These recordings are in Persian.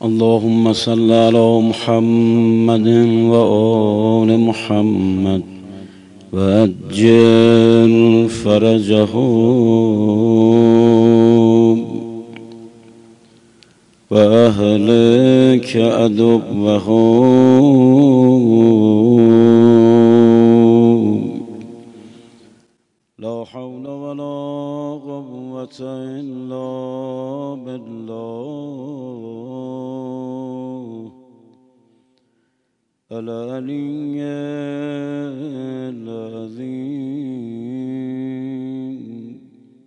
اللهم صل على محمد وآل محمد وعجل فرجهم وأهلك عدوهم لا حول ولا قوة إلا بالله العلي العظيم.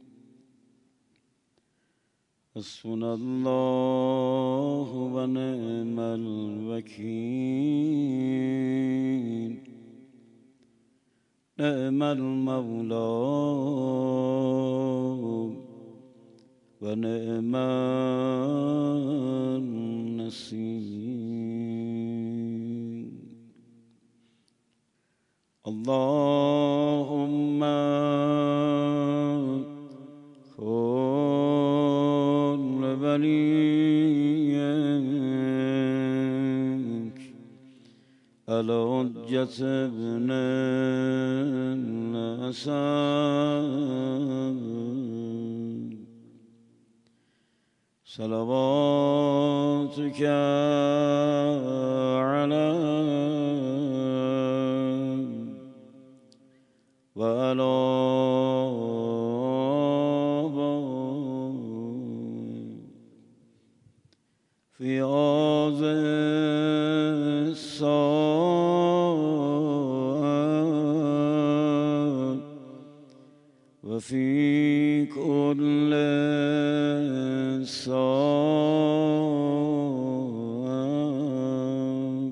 حسبنا الله ونعم الوكيل نعم المولى ونعم النصير. اللهم كن لوليك الحجة ابن الحسن صلواتك عليه وعلى في هذه الساعة وفي كل ساعة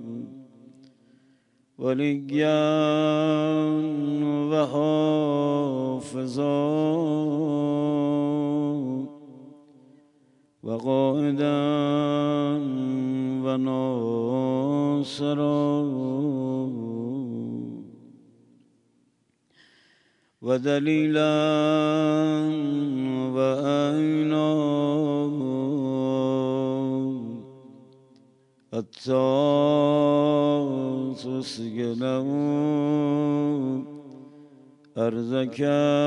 وليا وحافظا وقائدا وناصرا ودليلا وعينا حتى تسكنه أرضك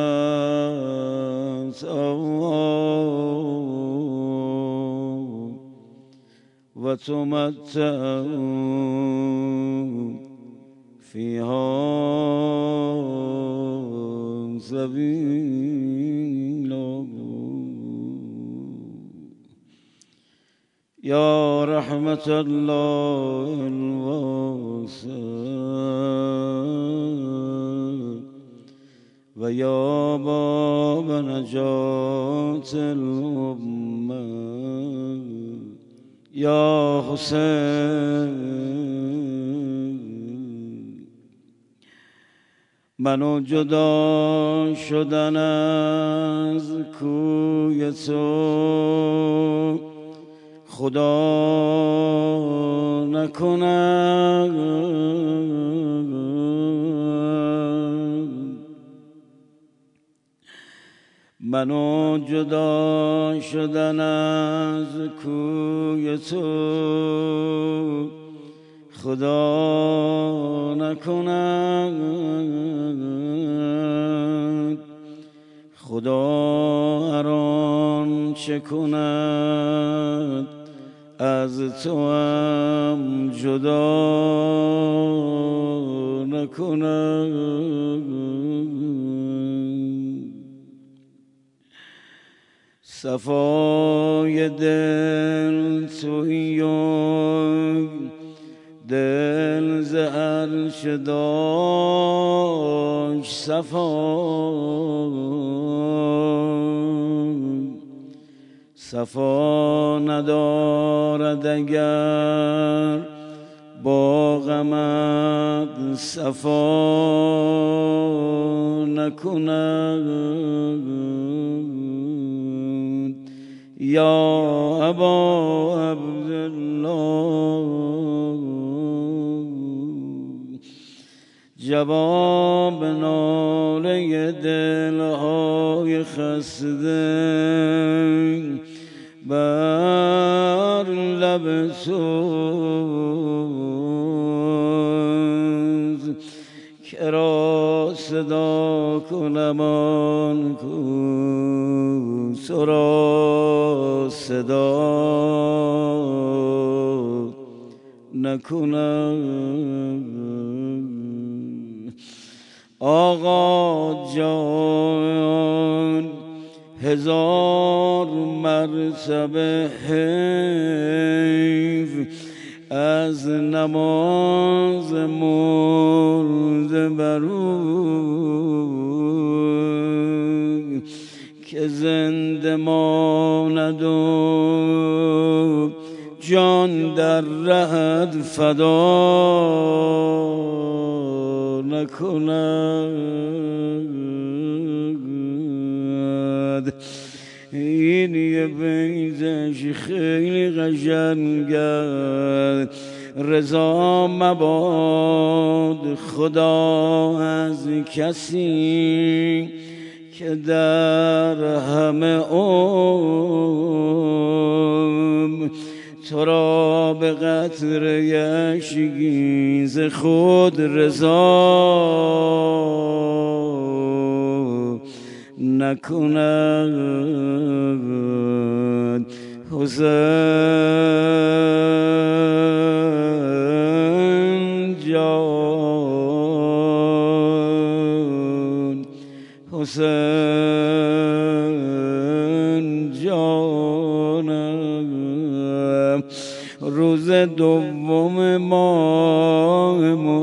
وتمتع فيها سبيلا. يا رحمة الله الواسعة ويا باب نجاة الأمة يا حسين منو جدا شدن از کوی تو خدا نکند منو جدا شدن از کوی تو خدا نکند خدا هر آنچه کند از تو هم جدا نکند. صفای دل تویی دل ز عرش داشت صفا ندارد اگر با غمت صفا نکند. یا ابا عبدالله جواب ناله دلهای خسته بر لب سوز که را صدا کنم آن کو سرا صدا نکنم. آقا جان هزار مرتبه حیف از نماز مرده برو که زنده ماند و جان در رهت فدا نکند. این یه بیتش خیلی قشنگه. رضا مباد خدا از کسی که در همه عمر تو را به قطره اشکی ز خود رضا نکند. حسین جان حسین جانم روز دوم ماه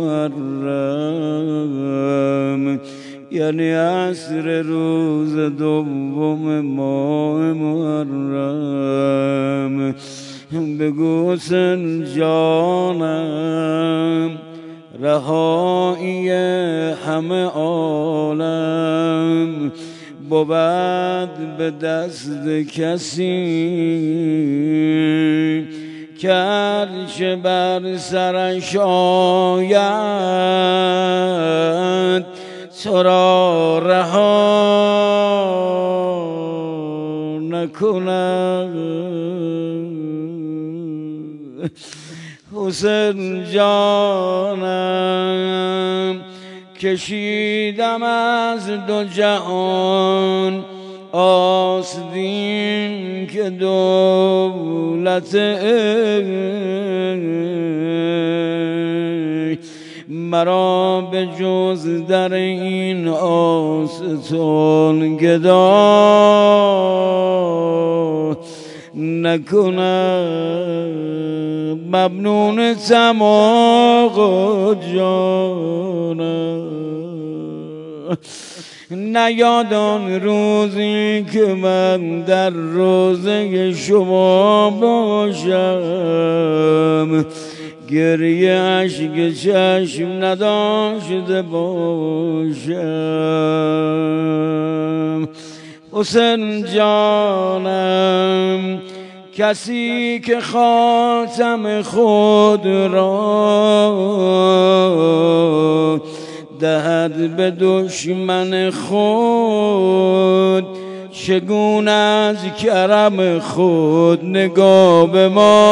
محرم یعنی عصر روز دوم ماه محرم بگو حسین جانم رهایی همه عالم بود به دست کسی که هرچه بر سرش آید تو را رها نکند. حسین جانم کشیدم از دو جهان آستین که دولت مرا به جز در این آستان گدا نکنم. ممنون تماق جانم نیاد آن روزی که من در روزه شما باشم گریه اشک چشم نداشته باشم. حسین جانم کسی که خاتم خود را دهد به دشمن خود چگونه از کرم خود نگاه به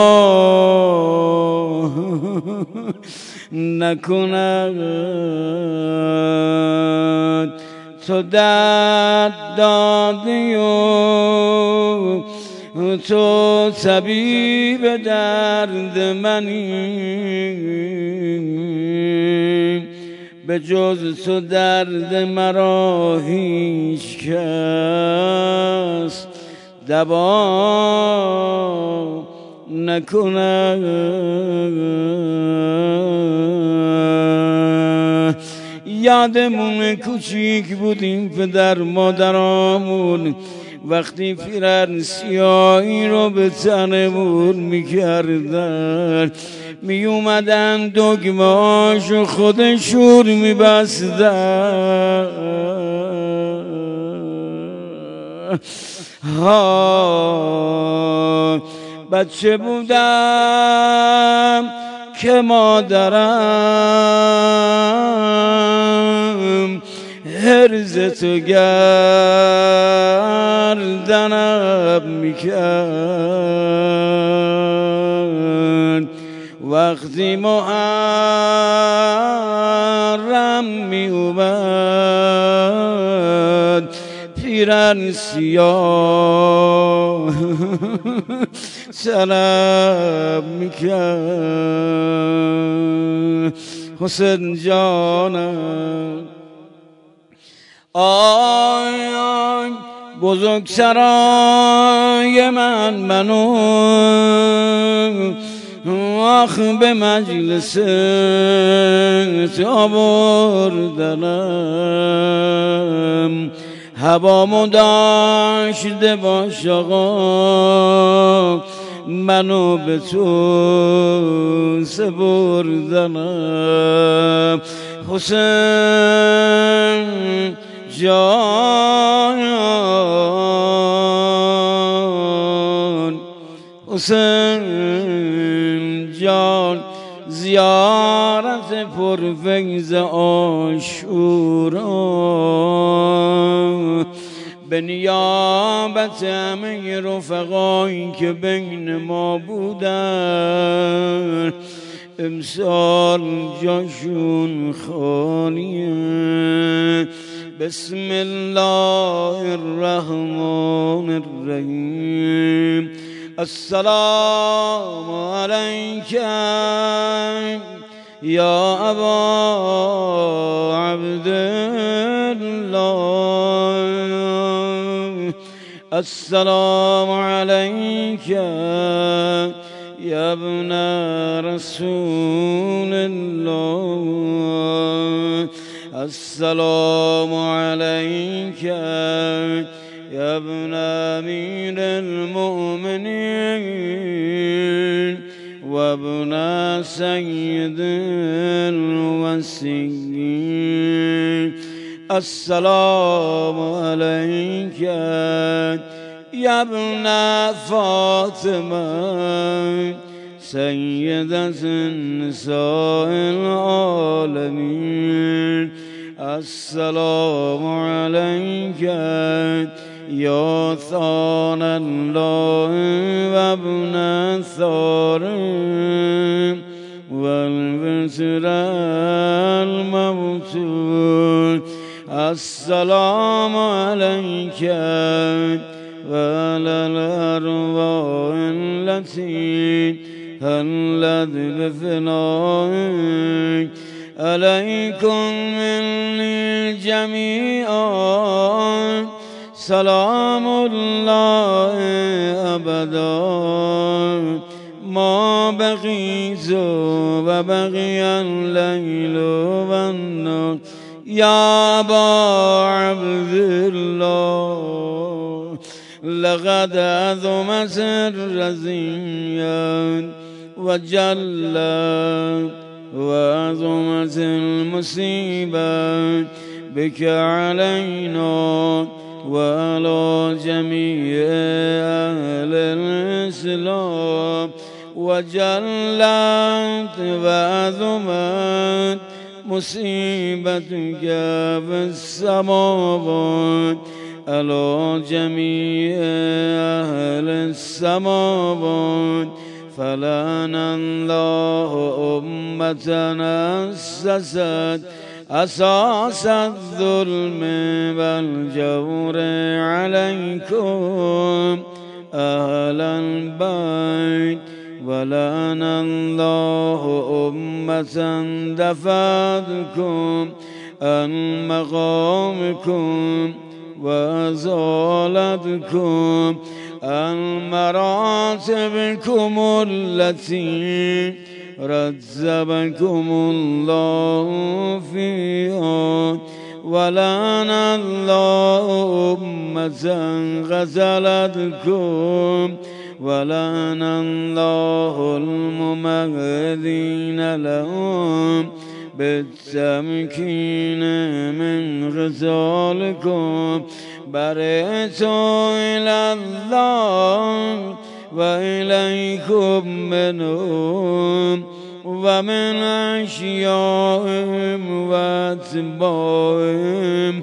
ما نکند. تو درد دادی و تو طبیب درد منی به جز تو درد مرا هیچ کس دوا نکند. یادمون کوچیک بودیم پدر مادرامون وقتی پیرن سیاهی رو به تنمون میکردن می اومدن دگمهاشو خودشون میبستن. بچه بودم که مادرم هرز تو گردنم میکرد وقتی محرم می اومد پیرن سیاه طلب میکرد حسین جانم. آی آی بزرگسرای منو آخ به مجلس تا بردنم هوامو داشته باش آقا منو به تو سپردنم. حسین جان حسین جان زیارت پرفیض عاشورا به نیابت همه رفقایی که بین ما بودن امسال جاشون خالیه. بسم الله الرحمن الرحیم. السلام علیک یا ابا عبدالله. السلام علیک یا ابن رسول الله. السلام علیک یا ابن امیر المؤمنین و ابن سید الوصیین. السلام علیک یا ابن فاطمه سیدة النساء العالمین. السلام علیک یا ثان الله و ابن ثار و البشر المبتول. السلام علیک و علی الارواح التي هلت بفنائك. علیکم منی جمیعا سلام الله ابدا ما بقیت و بقی اللیل و النهار. یا ابا عبدالله لقد عظمت الرزیة و جلت و عظمت المصیبة بك علينا وعلى جميع أهل الإسلام. وجلت وعظمت مصيبتك في السماوات على جميع أهل السماوات. فلعن الله أمتنا أسست أساس الظلم والجور عليكم أهل البيت. ولعن الله أمة دفعتكم عن مقامكم وأزالتكم عن مراتبكم التي رتبكم الله فيها. ولعن الله أمة غزلتكم. ولعن الله الممهدين لهم بالتمكين من غزالكم. برئت إلى الله وإليكم منهم ومن أشيائهم وأتباعهم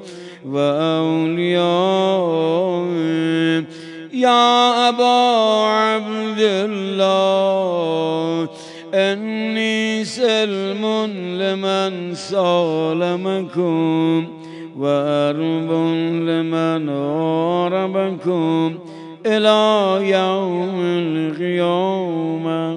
وأوليائهم. يا أبا عبد الله إني سلم لمن سالمكم وأرب لمن أربكم إلى يوم القيامة.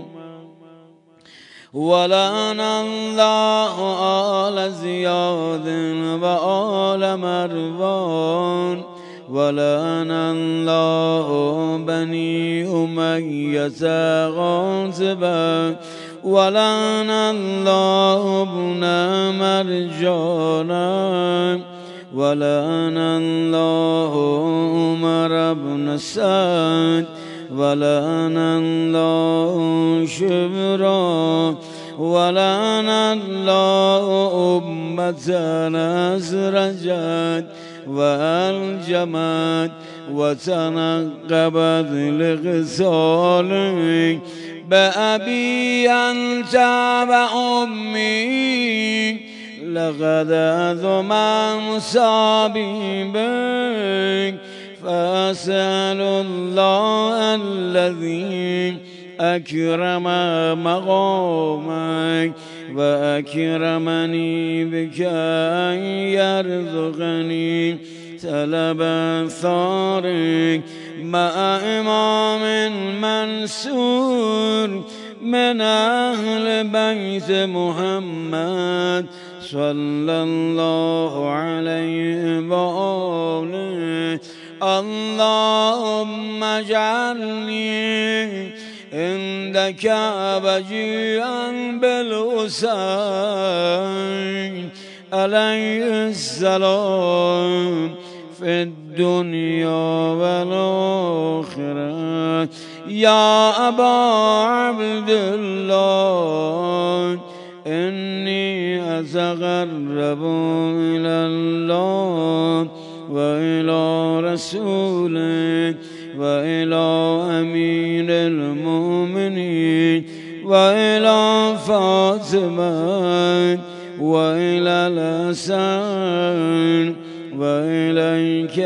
ولعن الله آل زياد وآل مروان ولعن الله بني أمية غاصبا ولعن الله ابن مرجانا ولعن الله عمر بن سعد ولعن الله شبرا ولعن الله أمة أزرجت وألجمت وتنقبت لغسالك بأبي أنت وأمي لقد أذم مصابي بك فأسأل الله الذي أكرم مقامك وأكرمني بك أن يرزقني طلب ثارك مع إمام منصور من أهل بيت محمد صلى الله عليه وآله. اللهم اجعلني عندك وجيئا بالحسين عليه السلام في الدنيا والآخرة. يا أبا عبد الله إني أتقرب إلى الله وإلى رسوله وإلى أمير المؤمنين وإلى فاطمة وإلى الحسن وإليك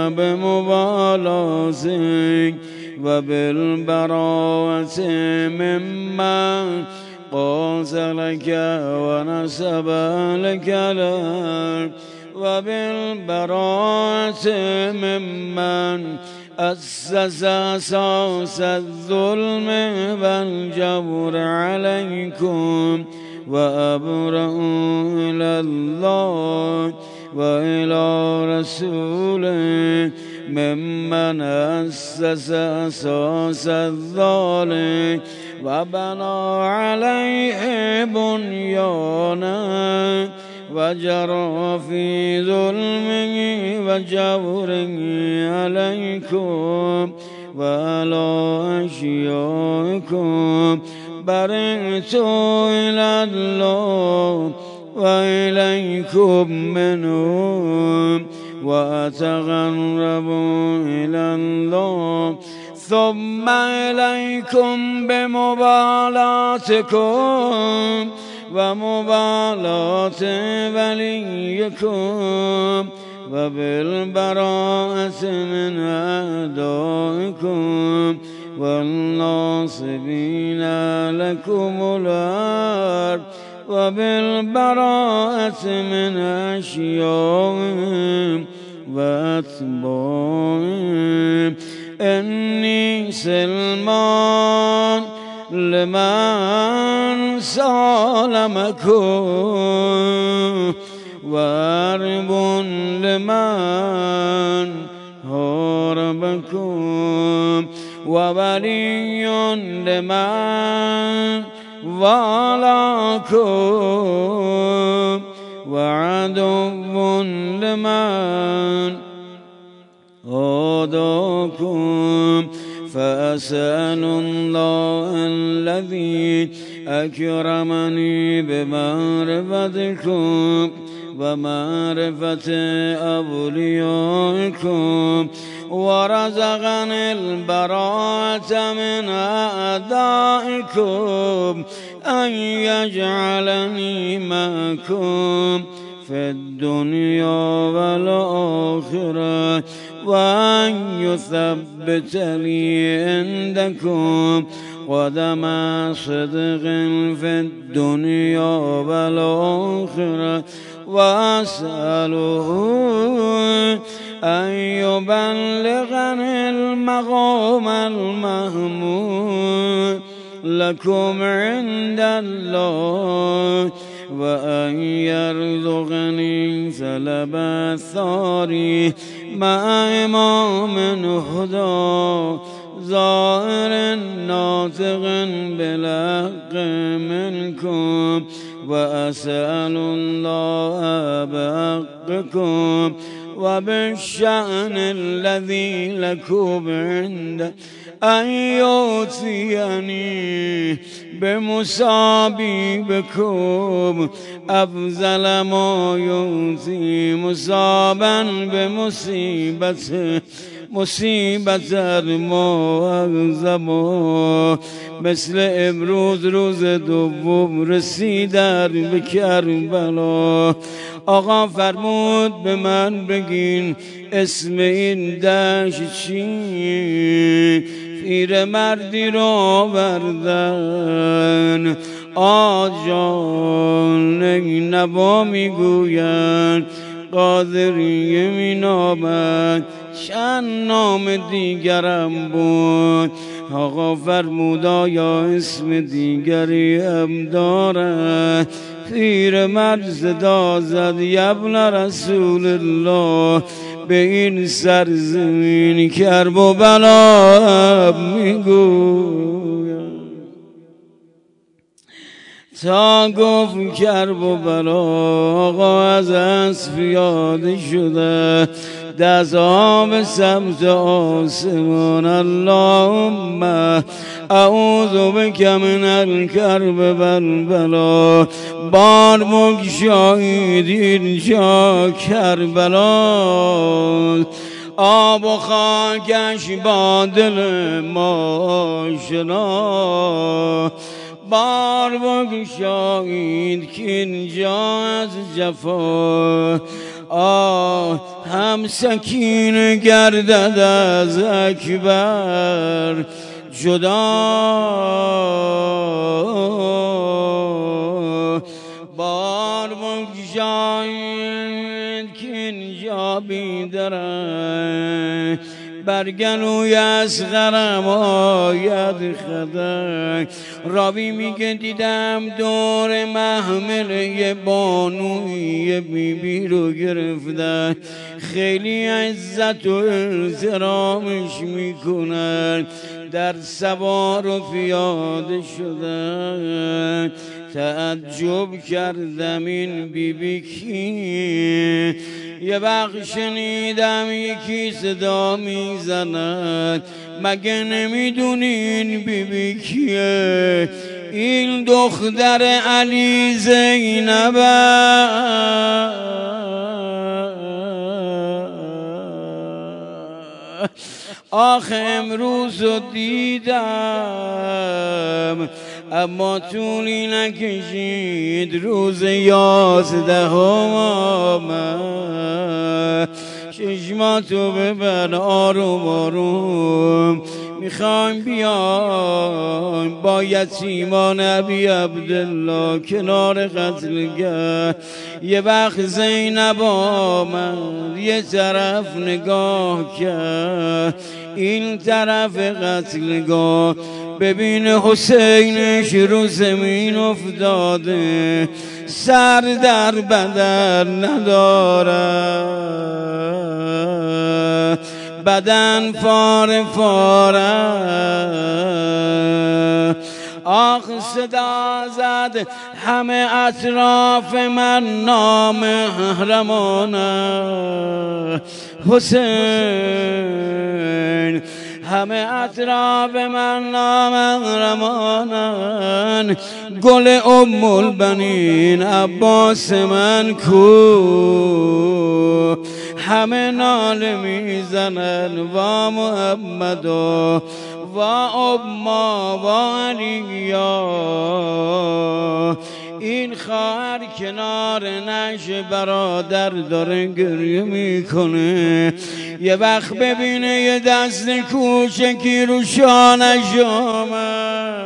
بمبالغتك وبالبراءة ممن قاتلك ونسب لك لك وبالبراءة ممن أسس أساس الظلم والجور عليكم وأبرأ إلى الله وإلى رسوله ممن أسس أساس الظالم وبنى عليه بنيانا وجرى في ظلمه وجوره عليكم وعلى أشيائكم برئت إلى الله وإليكم منهم وأتقرب إلى الله ثم إليكم بمبالاتكم ومبالاة وليكم وبالبراءة من أعدائكم والناصبين لكم الأرض وبالبراءة من أشيائهم وأتباعهم. إني سلمان لمن سالمكم وارب لمن هاربكم وولي لمن والاكم وعدو لمن عاداكم. فأسأل الله الذي أكرمني بمعرفتكم ومعرفة أوليائكم ورزقني البراءة من أعدائكم أن يجعلني معكم في الدنيا والآخرة وأن يثبت لي عندكم قدم صدق في الدنيا والآخرة وأسأله أن يبلغني المقام المحمود لكم عند الله وأن يرزقني سلب الثاري مع إمام هدى ظاهر ناطق بالحق منكم وأسأل الله بحقكم وبالشأن الذي لكم عنده أن يؤتيني بمصابيبكم أفضل ما يؤتي مصابا بمصيبته مصیبت ما اغزما مثل امروز روز دوم رسیدن به کربلا. آقا فرمود به من بگین اسم این دشت چی؟ پیر مردی را بردن آجان نوا میگویند قادریه می نامد چند نام دیگرم بود. آقا فرمود آیا اسم دیگری هم دارد؟ پیر مرد صدا زد یبن رسول الله به این سرزمین کرب و بلا میگویم تا گفت کرب و بلا آقا از اسب پیاده شده دست به سمت آسمان. اللهم اعوذ بک من الکرب والبلا. بار بگشایید اینجا کربلا آب و خاکش با دل ما آشنا. بار بگشایید که اینجا از جفا هم سکین گردد از اکبر جدا. بار بگشایید که اینجا بیدرد برگنوی اصغرم آید خدک. راوی میگه دیدم دور محمله بانوی بیبی رو گرفتن خیلی عزت و احترامش میکنن در سوار و پیاده شدن. تعجب کردم این بیبی کی؟ یه وقت شنیدم یکی صدا میزند مگه نمیدونین بیبی کیه؟ این دختر علی زینب. آخه امروز رو دیدم اما طولی نکشید روز 11 آمد. چشماتو ببر آروم آروم میخوایم بیایم با یتیمان ابی عبدالله کنار قتلگاه. یه وقت زینب آمد یه طرف نگاه کرد این طرف قتلگاه ببین حسینش رو زمین افتاده سر در بدن نداره بدن فاره فاره. آخ صدا زد همه اطراف من نامحرمانه حسین همه اطراف من نامحرمانن. گل ام البنین عباس من کو همه ناله میزنن و محمد و اما و علیا. این خواهر کنار نش برادر داره گریه میکنه. یه وقت ببینه یه دست کوچکی رو شانش آمد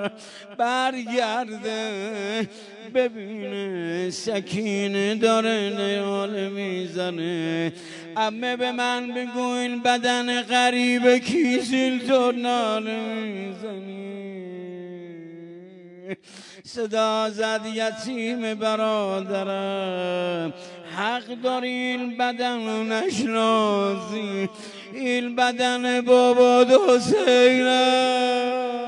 برگرده ببینه سکینه داره نیال میزنه. امه به من بگو این بدن غریب کیسیل تو ناله میزنی. صدا زد یتیم برادرم حق داری این بدن رو نشناسی، این بدن بابا حسینم.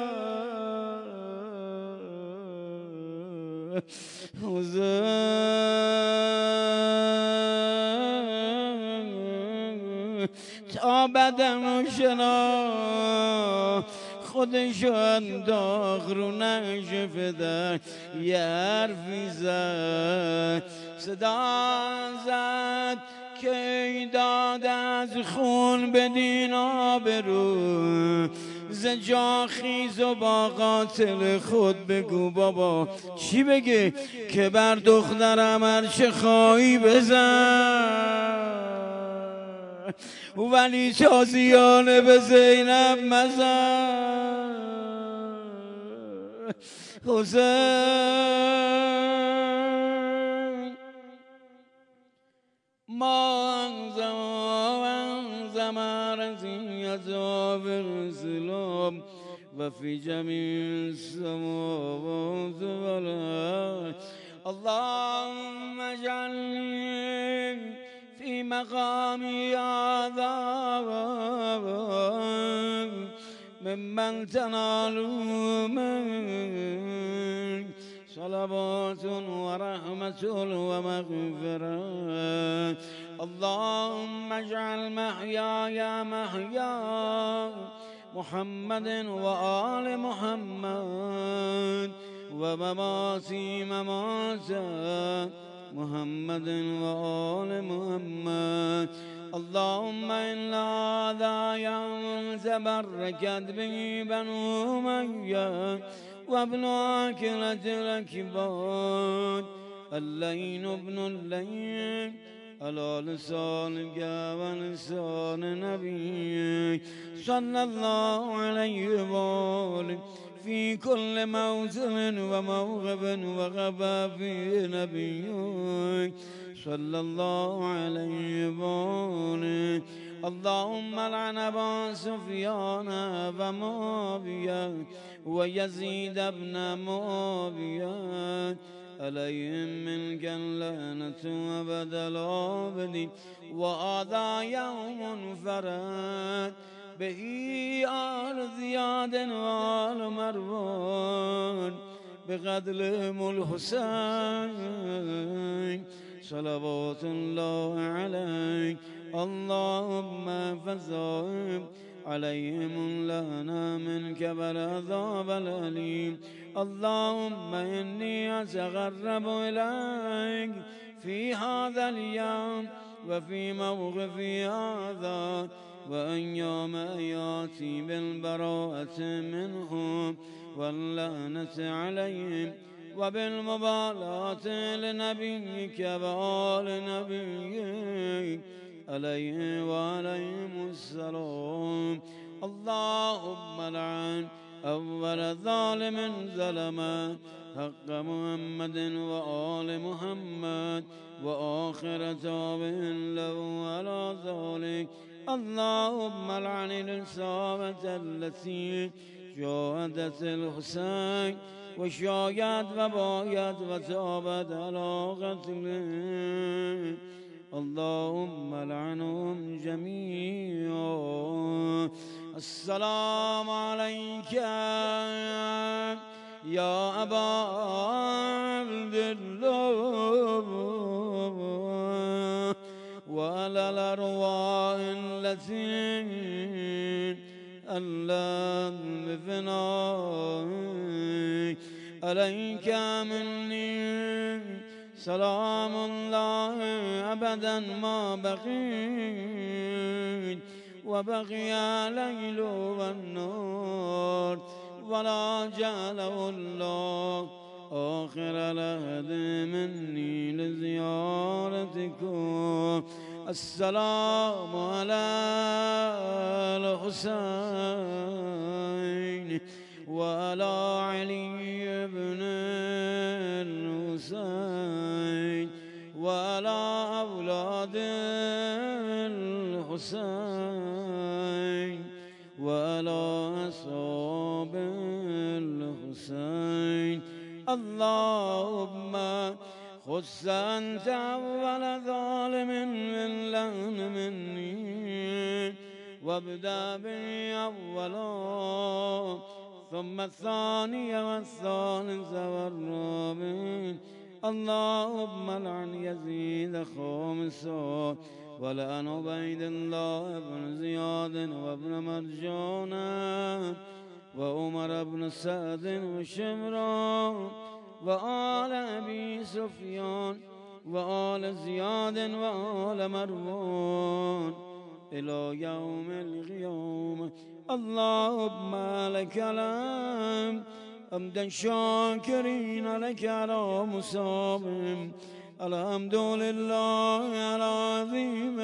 تا بدن رو شنا خودشو انداخت رو نشف در یه حرفی زد. صدا زد که ای داد از خون بدین آبرو، ز جا خیز و با قاتل خود بگو بابا چی بگه که بر دخترم هرچه خواهی بزن، ولی تازیانه به زینب مزن. حسین ما زمان رزیت برسلم و فی جمیع السماوات والارض. اللهم اجعلنی في مقامي هذا ممن تنال من صلوات ورحمة ومغفرة. اللهم اجعل محياي محيا محمد وآل محمد ومماتي ممات محمد وآل محمد. اللهم إن هذا يوم تبركت به بنو أمية وابن عاقلة الأكباد اللين ابن اللين على لسانك ولسان نبيك صلى الله عليه وآله في كل موطن وموقف وغفى فيه نبيك صلى الله عليه وآله. اللهم لعن أبا سفيان ومعاوية ويزيد بن معاوية عليهم منك اللعنة أبد الآبدين. وهذا يوم فرد به آل زياد وآل مروان بقتلهم الحسين صلوات الله عليك. اللهم فزهم عليهم اللعنة منك والعذاب الأليم. اللهم إني أتقرب إليك في هذا اليوم وفي موقفي هذا وأن يوم يأتي بالبراءة منهم واللعنة عليهم وبالمبالاة لنبيك وآل نبيك عليه وعليهم السلام. اللهم لعن أول ظالم ظلم حق محمد وآل محمد وآخر تابع له على ذلك. اللهم لعن الإصابة التي جاهدت الحسين وشايت وبايت وتابت على قتله. اللهم لعنهم جميعا. السلام عليك يا أبا عبد الله وعلى الأرواح التي ألت بفنائك. عليك مني سلام الله أبدا ما بقيت وبقي الليل والنور ولا جعله الله آخر العهد مني لزيارتكم. السلام على الحسين وعلى علي بن الحسين وعلى أولاد الحسين وعلى أصحاب الحسين. اللهم خص أنت أول ظالم من لعن مني وابدأ بي أولا ثم الثاني والثالث والرابع. اللهم لعن يزيد خامسا ولعن عبيد الله بن زياد وابن مرجان وعمر بن سعد وشمران وآل أبي سفيان وآل زياد وآل مروان إلى يوم القيامة. اللهم لك الحمد حمدا شاكرين لك على مصاب. الحمد لله على عظيم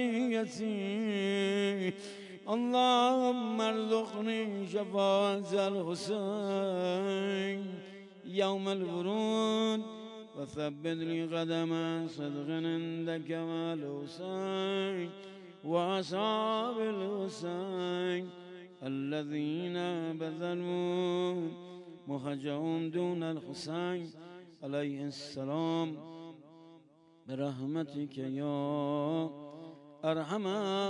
رزيتي. اللهم ارزقني شفاعة الحسين يوم الورود وثبت لي قدم صدق عندك مع الحسين وأصحاب الحسين الذين بذلوا مهجهم دون الحسين عليه السلام برحمتك يا ارحم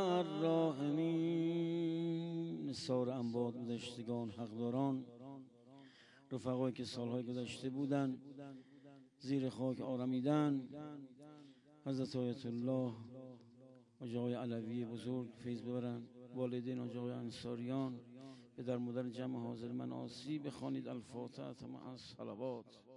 الراحمین. سایر انباد گذشتگان، حقداران، رفقایی که سالهای گذشته بودن زیر خاک آرمیدن، حضرت آیت الله حاج آقای علوی بزرگ فیض ببرن، والدین حاج آقای انصاریان، پدر مادر جمع حاضر مناسی، بخوانید الفاتحه مع الصلوات.